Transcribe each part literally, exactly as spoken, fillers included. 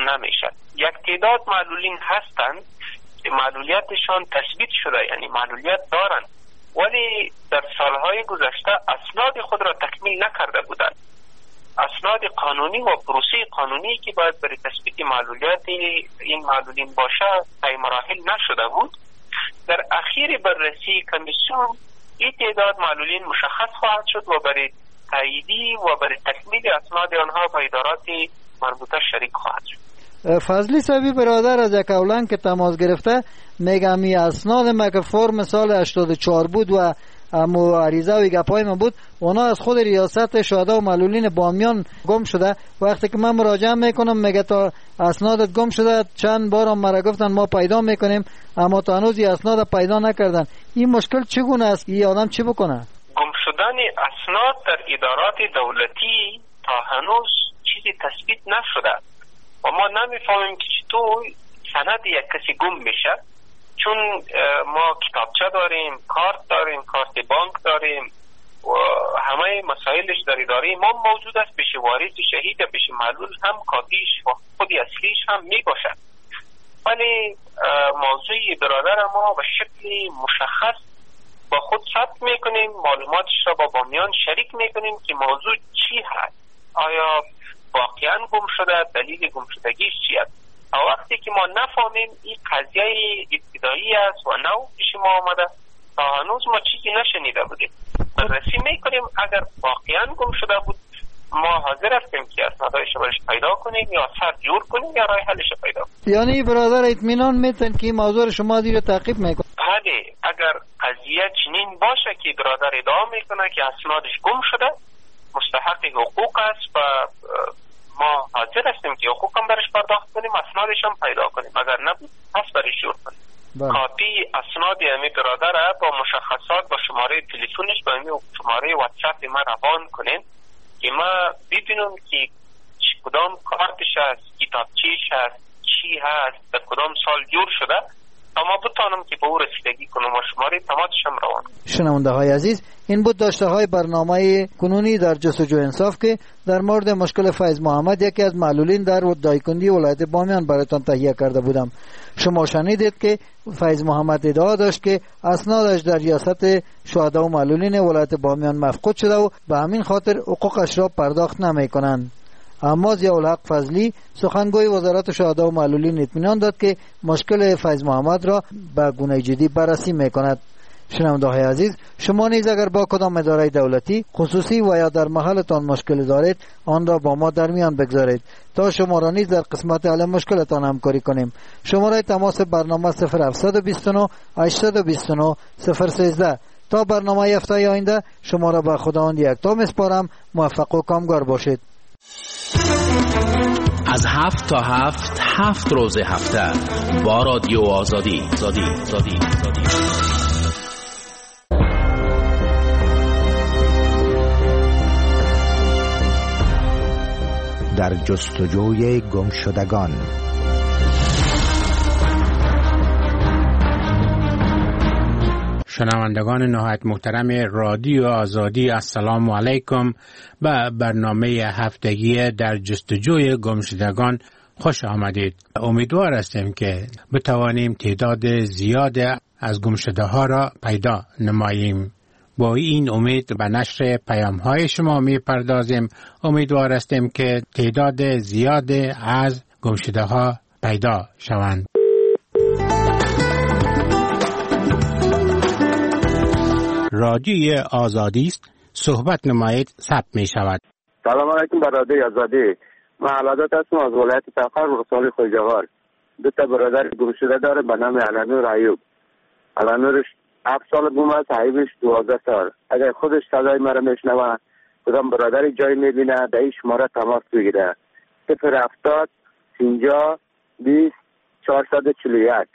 نمیشه. یک تعداد معلولین هستند که معلولیتشان تثبیت شده، یعنی معلولیت دارند، ولی در سالهای گذشته اسناد خود را تکمیل نکرده بودند. اسناد قانونی و پروسه قانونی که باید برای تثبیت معلولیت این معلولین باشه طی مراحل نشده بود. در اخیر بررسی کمیسیون این تعداد معلولین مشخص خواهد شد و برای تاییدی و برای تکمیل اسناد آنها با ادارات مربوطه شریک خواهد شد. فضلی صاحبی برادر از یک اولان که تماس گرفته میگم می اسناد ما که فرم سال هشتاد و چهار بود و امو عریضه و گپای من بود، اونا از خود ریاست شهدا و معلولین بامیان گم شده. وقتی که من مراجعه میکنم میگه تا اسنادت گم شده، چند بار مرا گفتن ما پیدا میکنیم اما تا هنوز این اسناد پیدا نکردن. این مشکل چگونه است؟ این آدم چی بکنه؟ گم شدن اسناد در ادارات دولتی تا هنوز چیزی تثبیت نشده و ما نمیفهمیم که چطور سند یک کسی گم میشه، چون ما کتابچه داریم، کارت داریم، کارت بانک داریم و همه مسائلش در اداره ما موجود است. پیش وارث شهید یا پیش معلول هم کاپیش و خود اصلیش هم می باشد. ولی موضوع برادر ما به شکلی مشخص با خود ثبت میکنیم، معلوماتش را با بامیان شریک میکنیم که موضوع چی هست، آیا واقعا گم شده، دلیل گم شدگیش چی است. وقتی که ما نفهمیم این قضیه ابتدایی است و نو پیش ما آمده، تا هنوز ما چیزی نشنیده بودیم. بررسی میکنیم، اگر واقعا گم شده بود ما حاضر هستیم که اسنادش برش پیدا کنیم یا سر جور کنیم یا راه حلش پیدا کنیم. یعنی برادر اطمینان میتن که این موضوع شما دیر تعقیب میکنه؟ بله، اگر قضیه چنین باشه که برادر ادعا میکنه که اسنادش گم شده، مستحق حقوق است و ما حاضر هستیم که حقوق هم برش پرداخت کنیم، اسنادش هم پیدا کنیم. اگر نبود پس برش جور کنیم. کاپی اسناد امی برادر با مشخصات با شماره تلفنش با امی شماره واتساپ ما روان کنین که ما ببینم که کدام کارتش هست، کتابچه‌اش هست، چی هست، در کدام سال جور شده، اما بتانم که به او رسیدگی کنم و شماره تماسش هم روان. شنونده های عزیز، این بود داشته های برنامه کنونی در جستجو انصاف که در مورد مشکل فیض محمد، یکی از معلولین در دایکندی ولایت بامیان براتان تهیه کرده بودم. شما شنیدید که فیض محمد ادعا داشت که اسنادش در ریاست شهدا و معلولین ولایت بامیان مفقود شده و به همین خاطر حقوقش را پرداخت نمی کنند. اما ضیاءالحق فضلی سخنگوی وزارت شهدا و معلولین اطمینان داد که مشکل فیض محمد را به گونه جدی بررسی میکند. شنونده های عزیز، شما نیز اگر با کدام اداره دولتی خصوصی و یا در محلتان مشکل دارید، آن را با ما در میان بگذارید تا شما را نیز در قسمت حل مشکلتان همکاری کنیم. شماره تماس برنامه صفر هفت دو نه هشت دو نه صفر یک سه. تا برنامه هفته آینده شما را به خداوند یکتا میسپارم. موفق و کامگار باشید. از هفت تا هفت هفت روز هفته با رادیو آزادی آزادی آزادی آزادی. در جستجوی گمشدگان. شنوندگان نهایت محترم رادیو آزادی، السلام علیکم. به برنامه هفتگی در جستجوی گمشدگان خوش آمدید. امیدوار هستیم که بتوانیم تعداد زیاد از گمشده ها را پیدا نماییم. با این امید به نشر پیام های شما می پردازیم. امیدوار هستیم که تعداد زیاد از گمشده ها پیدا شوند. رادیوی آزادی است، صحبت نمایید، ثبت می شود. سلام علیکم برادر آزادی. من علادت هستم از ولایت تخار رسالی خویجوار. دو تا برادر گمشده داره به نام علنور ایوب. علنورش هفت سال گم است، ایوبش دوازده سال. اگر خودش صدای مرا میشنوه، کدام برادری جای میبینه به این شماره تماس بگیره. صفر هفتاد پنجاه بیست چهارصد و چهل و یک.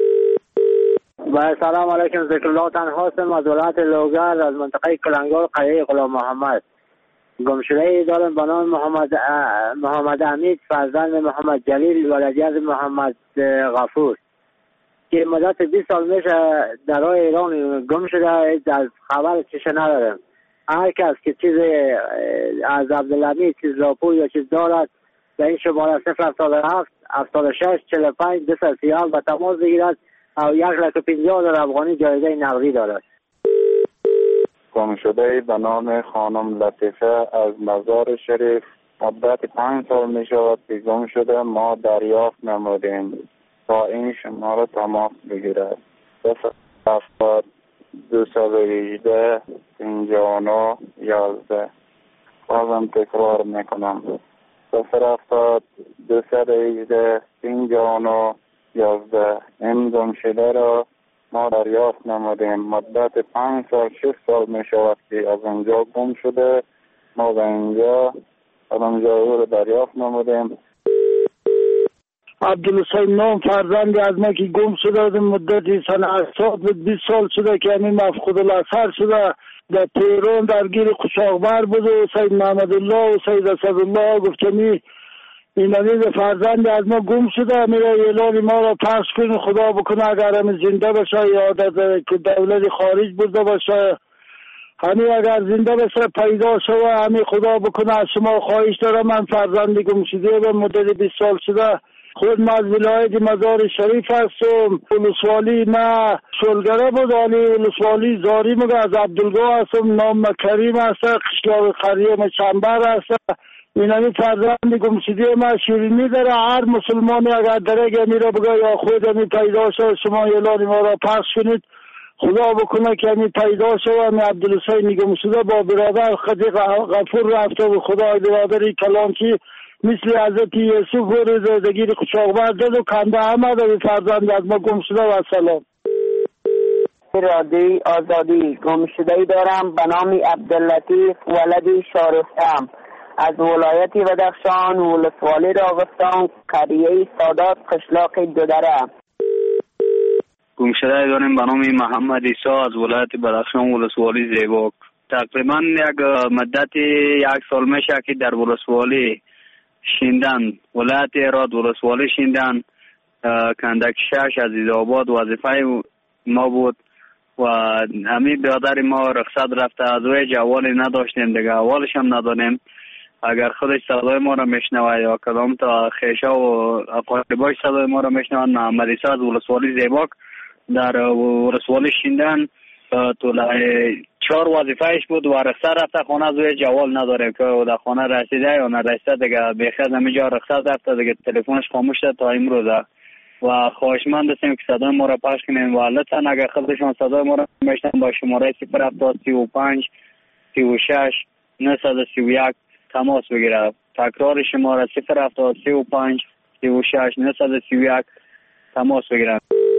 با سلام علیکم. ذکر الله تنها هستم از ولایت لوگر از منطقه کلنگار قریه غلام محمد. گمشده دارم به نام محمد محمد حمید فرزند محمد جلیل ولدیت محمد غفور که مدت بیست سال میشه در راه ایران گم شده. از خبر چیش ندارم. هر کس که چیز از عبدالحمید چیز راپور یا چیز دارد به این شماره صفر هفتاد و هفت هفتاد و شش چهل و پنج دویست و سی و هفت به تماس بگیرد و یک لک و پنجاه هزار افغانی جایزه نقدی دارد. گم شده به نام خانم لطیفه از مزار شریف مدت پنج سال می شود که گم شده، ما دریافت نمودیم. با این شماره تماس بگیرد. صفر هفتاد دویست و هجده پنجاه و نه یازده. بازم تکرار میکنم صفر هفتاد دویست و هجده پنجاه و نه یازده. این گم شده را ما دریافت نمودیم. مدت پنج سال شش سال می شود که از اونجا گم شده. ما به اینجا از اونجا او را دریافت نمودیم. عبدالحسین نام فرزندی از ما که گم شده در مدتی سن هشتاد بود. بیست سال شده که همین مفقود الاثر شده. در تهران درگیر قشاقبر بود و سید محمد الله و سید اسدالله گفتمی این عزیز فرزندی از ما گم شده. میره اعلان ما را پس کنی، خدا بکنه اگر همین زنده باشه یا در دولت خارج بوده باشه، همین اگر زنده باشه پیدا شده، همین خدا بکنه از شما خواهش دارم. من فرزندی گم شده به مدت بیست سال شده. خود من از ولایت مزار شریف هستم. ولسوالی ما شلگره بود، ولی ولسوالی زاری مگه از عبدالگاه هستم. نام کریم هست، قشلاق قریه چنبر هست. این همی فرزند گم شده ما شیرینی داره. هر مسلمانی اگر درگه میره بگه یا خود همی پیدا شد شما اعلان ما را پس کنید، خدا بکنه که همی پیدا شد. همی عبدالحسین گم شده با برادر خدی غفور رفته و خدای برادری کلانچی مثل حضرت یوسف و زندگی قشاقبر داد و کنده احمد و فرزند از ما گم شده. و سلام. رادی آزادی گم شده دارم به نام عبداللطیف ولدی شارستم از ولایت بدخشان، ولسوالی راغستان، قریه سادات، قشلاق دودره. گم شده داریم به نام محمد عیسی از ولایت بدخشان، ولسوالی زیباک. تقریبا یک مدت یک سال میشه که در ولسوالی شیندن، ولایت ایراد ولسوالی شیندن، کندک شش عزیزآباد وظیفه ما بود و همین برادر ما رخصت رفته. از وی جوالی نداشتیم دیگه، اولش هم ندانیم. اگر خودش صدای ما را میشنوه یا کدام تا خیشه و اقارباش صدای ما را میشنوه، محمد عیسی از ولسوالی زیباک در ولسوالی شیندن طول چهار وظیفهش بود و رخصت رفته خانه. از وی جوال نداره که در خانه رسیده یا نرسیده دیگه. بخیر همینجا رخصت رفته دیگه، تلفنش خاموش شد تا امروز. و خواهشمند هستیم که صدای ما را پخش کنیم و لطفا اگر خودشان صدای ما را میشنون با شماره صفر هفتاد سی و پنج سی و شش نهصد و سی و یک تماس بگیره. تکرار شماره صفر هفتاد سی و پنج سی و شش نهصد و سی و یک تماس بگیره.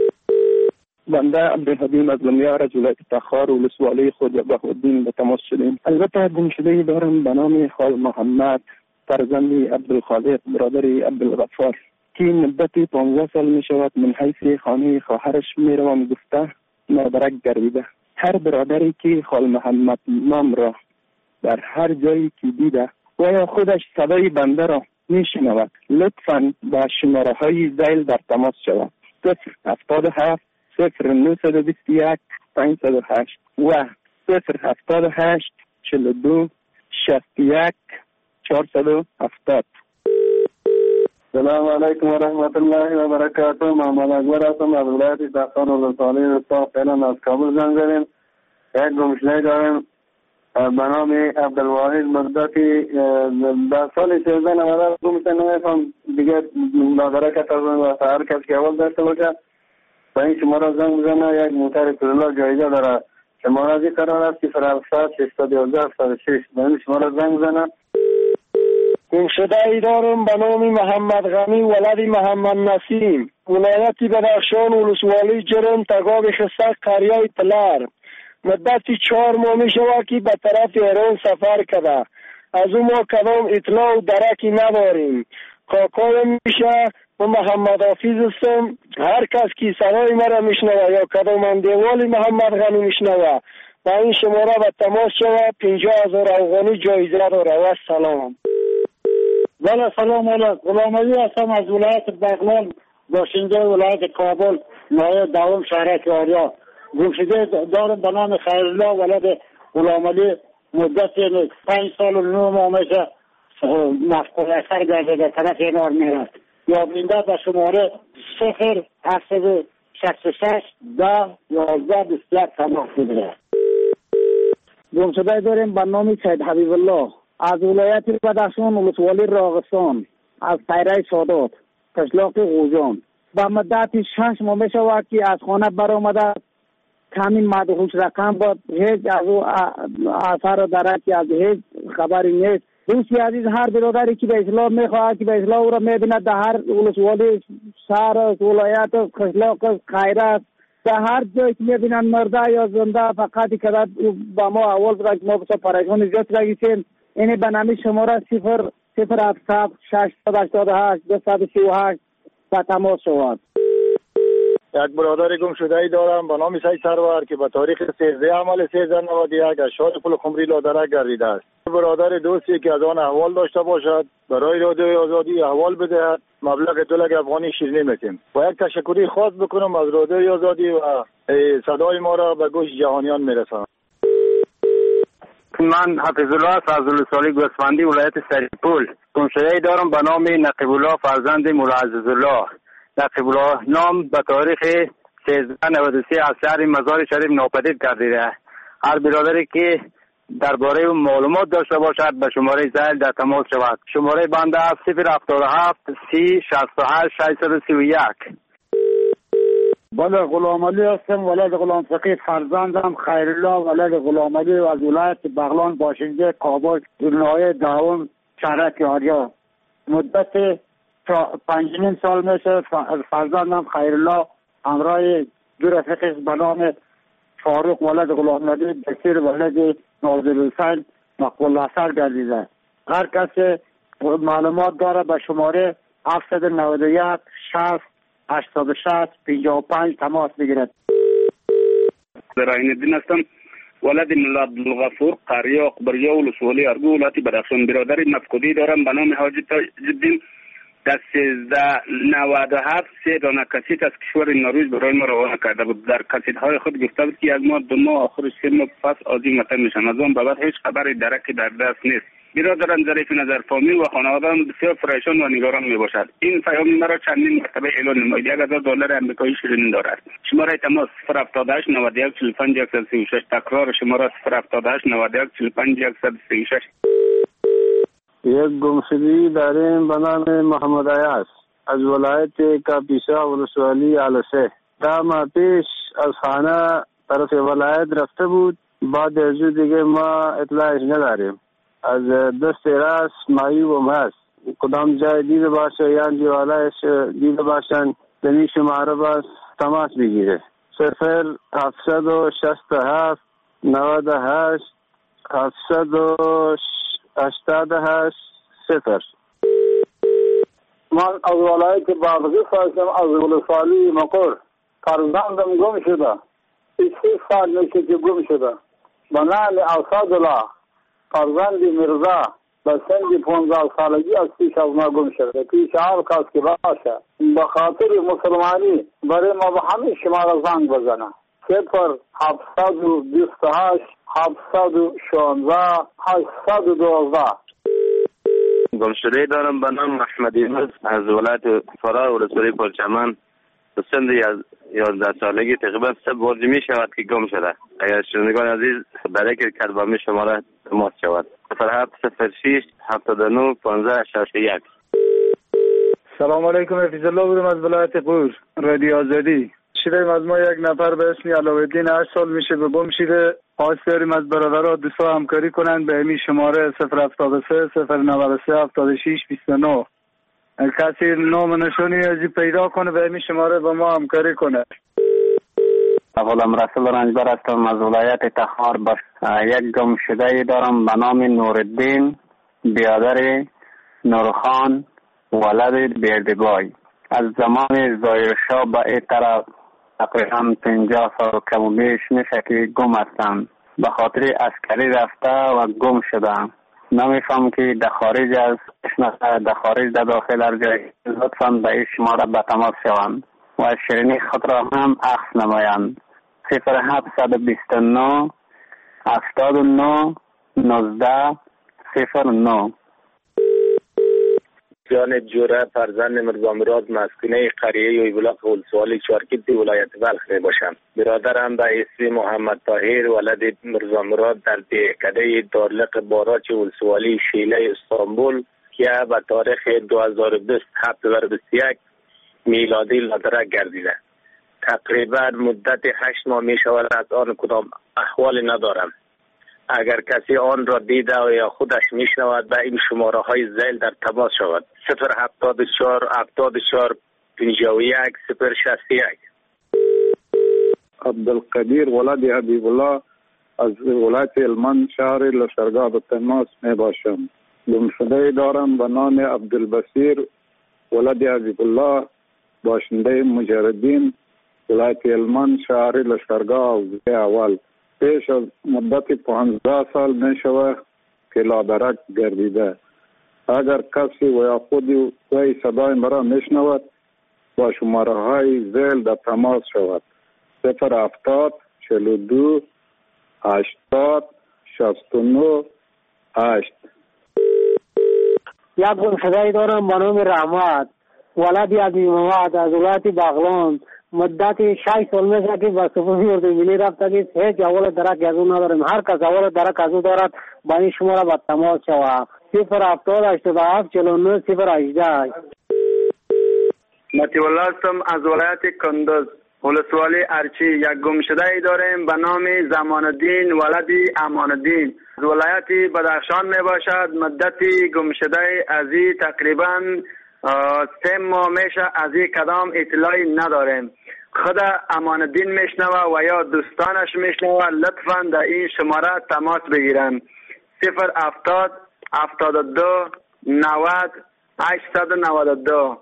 بنده عبدالحدیم از لمیار از ولایت تخار ولسوالی خود بهاءالدین به تماس شدیم. البته گم شده دارم به نام خال محمد فرزندی عبدالخالق برادری عبدالغفار که مدتی پانزده سال می شود من حیث خانه خواهرش می روم گفته نادرک گردیده. هر برادری که خال محمد نام را در هر جایی که دیده و یا خودش صدای بنده را می شنود لطفاً با شماره های ذیل در تماس شود. صفر هفتاد و هفت صفر نهصد و بیست و یک پانصد و هشت و صفر هفتاد و هشت چهل و دو شصت و یک چهارصد و هفتاد. سلام علیکم و رحمت الله و برکاته. محمد اکبر هستم از ولایت تخار ولسوالی رستا. فعلا از کابل زنگ زدیم. یک گمشده داریم به نام عبدالواحد مدتی در سال سیزده نمده گمشده نمیفهم دیگه نادره که تازن و هر کس که اول داشته باشه با این شماره زنگ بزنه. یک موتر کرولا جایزه داره. شماره ازی قرار است که فرالفت ششصد و یازده هفتاد و شش با این شماره زنگ بزنه. گم شده ای دارم به نام محمد غنی ولد محمد نسیم ولایت بدخشان ولسوالی جرم تگاب خستک قریه پلر. مدتی چهار ماه می شود که به طرف ایران سفر کرده. از اون ما کدام اطلاع و درکی نداریم. کاکای میشه و محمد حافظ هستم. هر کس که صدای مرا میشنوه یا کدام اندیوالی محمد غنی میشنوه با این شماره به تماس شود. پنجاه هزار افغانی جایزه داره. و سلام. بله سلام علیکم. غلام علی هستم از ولایت بغلان باشنده ولایت کابل نایب دوم شهرک آریا. گمشده دارم به نام خیرالله ولد غلام علی مدت پنج سال و نه ماه میشه مفقود اثر گردیده طرف اینار میرد یا بینده به شماره صفر هفتصد شصت و شش ده یازده بیست و یک تماس بگیرد. گمشده داریم به نام سید حبیب الله از ولایت بدخشان ولسوالی راغستان از خیره سادات قشلاق غوجان. به مدت شش ماه می شود که از خانه برآمده کمی مدهوش رقم بود. هیچ از او اثر دارد که از هیچ خبری نیست. دوستی عزیز هر برادری که به اسلام میخواهد که به اسلام او را میبیند در هر ولسوالی شهر ولایت قشلاق خیره در هر جایی که میبینن مرده یا زنده فقط که با ما اول برای ما بسا پریشان زیاد رگیسیم. اینه به نامی شماره صفر صفر هفت شش هشتاد و هشت دو سی و هشت با تماس شود. یک برادر گم شده ای دارم به نام سید سرور که به تاریخ سیزده عمل سیزده نود و یک از شهر پل خمری لادرک گردیده است. برادر دوستی که از آن احوال داشته باشد برای رادیوی آزادی احوال بدهد مبلغ دو لک افغانی شیرینی میتیم. و یک تشکری خاص بکنم از رادیوی آزادی و صدای ما را به گوش جهانیان میرسانم. من حفیظ الله فضل سالی گوسفندی ولایت سریپول گم شده ای دارم به نام نقیب الله فرزند مولا عزیز الله. نقیب الله نام به تاریخ سیزده نود و سه از شهر مزار شریف ناپدید گردیده. هر برادری که درباره اون معلومات داشته باشد به شماره زائل در تماس شود. شماره بنده صفر هفتاد و هفت سی شصت و هشت ششصد و سی و یک. بله غلام علی هستم ولد غلام فقید فرزندم خیرالله ولد غلام علی و از ولایت بغلان باشنده کابل ناحیه دهم شهرک آریا. مدت پنج نیم سال میشه فرزندم خیرالله همراه دو رفیقش به نام فاروق ولد غلام علی بشیر ولد ناظرالحسین مقبول اثر گردیده. هر کسی معلومات داره به شماره هفتصد و نود و یک شصت هشتاد و شش پنجاه و پنج تماس بگیرد. زراین الدین هستم ولد ملا عبدالغفور قریه اخبریه ولسوالی ارگو ولایت بدخشان. برادر مفقودی دارم به نام حاجی تاج‌الدین در سیزده نود و هفت سه دانه کسیت از کشور نروژ برای ما روانه کرده بود. در کسیت های خود گفته بود که یک ماه دو ماه آخرش سه ماه پس آزی متن میشن. از آن بعد هیچ خبری درکی در دست نیست. برادرم ظریف نظر فامیل و خانواده‌ام بسیار پریشان و نگران میباشد. این پیام مرا چندین مرتبه اعلان نماید. یک هزار دلار امریکایی شیرینی دارد. شماره تماس صفر هفتاد و هشت نود و یک چهل و پنج صد و سی و شش. تکرار شماره صفر هفتاد و هشت نود و یک چهل و پنج صد و سی و شش. یک گمشدگی داریم به نام محمد عیاض از ولایت کاپیسا ولسوالی علسه. ده ماه پیش از خانه طرف ولایت رفته بود. بعد از دیگه ما اطلاعش نداریم. از دست راست معیوب هست. کدام جای دیده باشه یا دیوالایش دیده باشن دنی شماره باز تماس بگیره. صفر هفتصد و شصت و هفت نود و هشت هفتصد و هشتاد و هشت صفر. من از ولایت بادغیس هستم از ولسوالی مقر. فرزندم گم شده. سی سال میشه که گم شده. به نام اسدالله فرزند میرزا به سن پانزده سالگی از پیش از ما گم شده. پیش هر کس که باشه به خاطر مسلمانی برای ما به همین شماره زنگ بزنه. صفر هفتصد و بیست و هشت هفتصد و شانزده هشتصد و دوازده. گمشده دارم به نام احمد یونس از ولایت فرا ولسوالی پرچمن. به سن یازده سالگی تقریبا سه بار می شود که گم شده. اگر شنوندگان عزیز برای که کلبامی شماره تماس شود صفر هفت صفر شش هفتاد و نه پانزده شصت و یک. سلام علیکم. حفیظ الله بودم از ولایت قور رادیو آزادی. شیریم از ما یک نفر به اسم علاءالدین هشت سال میشه به گم شده. خواست داریم از برادرها دوستا همکاری کنن به همین شماره صفر هفتاد و سه صفر نود و سه هفتاد و شش بیست و نه. کسی نام نشانی ازی پیدا کنه به همین شماره با ما همکاری کنه. غلام رسول رنجبر هستم از ولایت تخار. باش یک گم شده دارم به نام نورالدین برادر نورخان ولد بردگای. از زمان ظاهرشاه به این طرف تقریبا پنجاه سال کم و بیش میشه که گم هستم. به خاطر عسکری رفته و گم شدم. نمیفهم که در خارج از در خارج در داخل هر جای لطفاً به این شماره به تماس شوند و شیرینی خود را هم عکس نمایند. صفر هفتصد و بیست و نه هفتاد و نه نوزده صفر نه. سفیان جوره فرزند مرزا مراد مسکونه قریه یویبلاق ولسوالی چارکیتی ولایت بلخ می باشم. برادرم به اسم محمد طاهر ولد مرزا مراد در دهکده دارلق باراچ ولسوالی شیله استانبول که به تاریخ دو هزار و بیست هفتور بیست و یک میلادی لادرک گردیده. تقریبا مدت هشت ماه می شود از آن کدام احوالی ندارم. اگر کسی آن را دیده و یا خودش میشنود به این شماره های زیل در تماس شود. صفر هفتاد و چهار هفتاد و چهار پنجاه و یک صفر شصت و یک. عبدالقدیر ولد حبیب الله از ولایت هلمند شهر لشکرگاه به تماس می باشم. گمشده دارم به نام عبدالبصیر ولد حبیب الله باشنده مجردین ولایت هلمند شهر لشکرگاه اول. پیش از مدت پانزده سال می شود که لادرک گردیده. اگر کسی و یا خودی وی صدای مرا می شنود با شماره های زیل در تماس شود. صفر هفتاد چهل و دو هشتاد شصت و نه هشت. یک گمشده دارم به نام رحمت ولد عبی محمد از ولایت بغلان. مدت شش سال میشه که با سپاهی اردو ملی رفته که هیچ اول درک از اون نداریم. هر کس اول درک از اون دارد با این شماره با تماس شود. صفر هفتاد هشتاد و هفت چهل و نه صفر هجده. متی والله هستم از ولایت کندز ولسوالی ارچی. یک گمشده ای داریم به نام زمان الدین ولدی امان الدین از ولایت بدخشان می باشد. مدتی گمشده ازی تقریبا سه ماه میشه از این کدام اطلاعی نداریم. خود امان الدین میشنوه و یا دوستانش میشنوه لطفا در این شماره تماس بگیرن. صفر هفتاد هفتاد و دو نود هشتصد و نود و دو.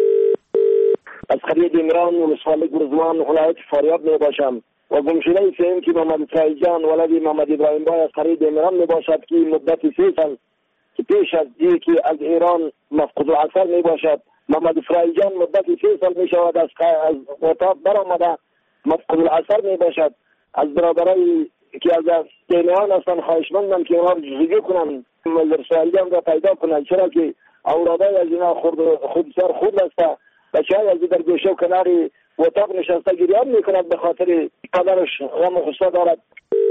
از قریه دیمران ولسوالی گرزوان ولایت فاریاب می باشم و گمشده سیم که محمد فرایجان ولدی محمد ابراهیم بای از قریه دیمران می باشد که مدت سه سال که پیش از دی که از ایران مفقود العصر می باشد. محمد فرایجان مدت سه سال می شود از از اتاق برآمده مفقود العصر می باشد. از برادرای که از دیمران هستند خواهشمندم که اونا جزگی کنن محمد فرایجان را پیدا کنن، چرا که اولادای از اینا خود خودسر خود است. بچه های از در گوشه و کناری اتاق نشسته گریان می کند به خاطر پدرش غم و غصه دارد.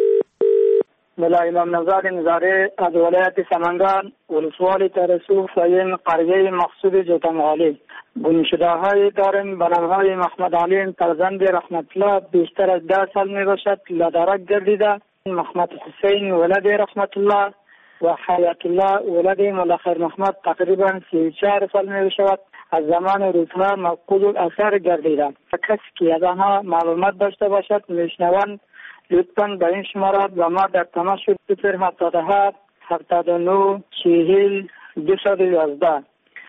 ملا امام نزار نزاره از ولایت سمنگان ولسوالی ترسو فایم قریه مقصود جوتمغالی. گمشده های داریم به نام های محمد علیم فرزند رحمت الله بیشتر از ده سال می باشد لادرک گردیده. محمد حسین ولد رحمت الله و حیات الله ولد مولا خیر محمد تقریبا سی و چهار سال می باشد. از زمان روزها مفقود الاثر گردیده. کسی که از آنها معلومات داشته باشد میشنوند لطفاً به این شماره و ما در تماس شد. صفر هفتاد و هفت هفتاد و نه چهل دویست و یازده.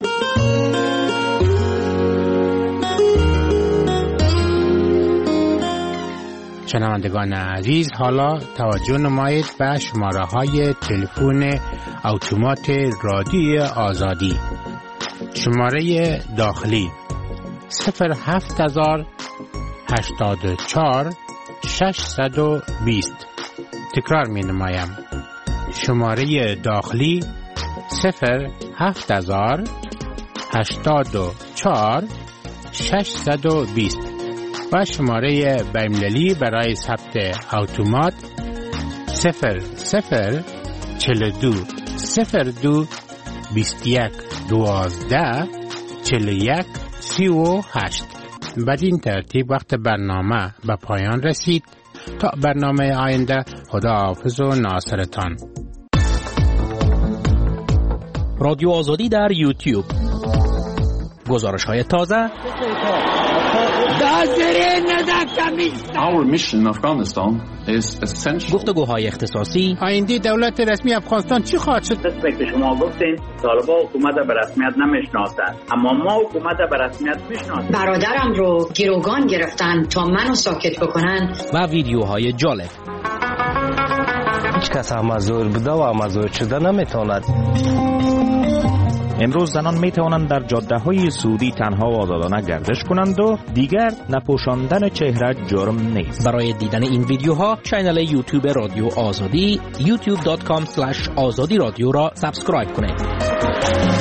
شنوندگان عزیز، حالا توجه نمایید به شماره های تلفن اتومات رادیو آزادی. شماره داخلی صفر هفت هزار هشتاد و چهار ششصد و بیست. تکرار می نمایم. شماره داخلی صفر هفت هزار هشتاد و چهار ششصد و بیست و شماره بین‌المللی برای ثبت اتومات صفر صفر چهل و دو صفر دو بیست و یک دوازده چهل و یک سی و هشت. بدین ترتیب وقت برنامه به پایان رسید. تا برنامه آینده، خدا حافظ و ناصرتان. رادیو آزادی در یوتیوب. گزارش های تازه. Our mission in Afghanistan is essential. گفتگوهای اختصاصی. آینده دولت رسمی افغانستان چی خواهد شد؟ دست که شما گفتین طالبان حکومت به رسمیت نمیشناسند، اما ما حکومت به رسمیت میشناسیم. برادرم رو گروگان گرفتن تا منو ساکت بکنن. و ویدیوهای جالب. هیچ کس هم مزور بوده و مزور شده نمیتواند. امروز زنان می توانند در جاده های سعودی تنها و آزادانه گردش کنند و دیگر نپوشاندن چهره جرم نیست. برای دیدن این ویدیوها کانال یوتیوب رادیو آزادی یوتیوب دات کام اسلش آزادی رادیو را سابسکرایب کنید.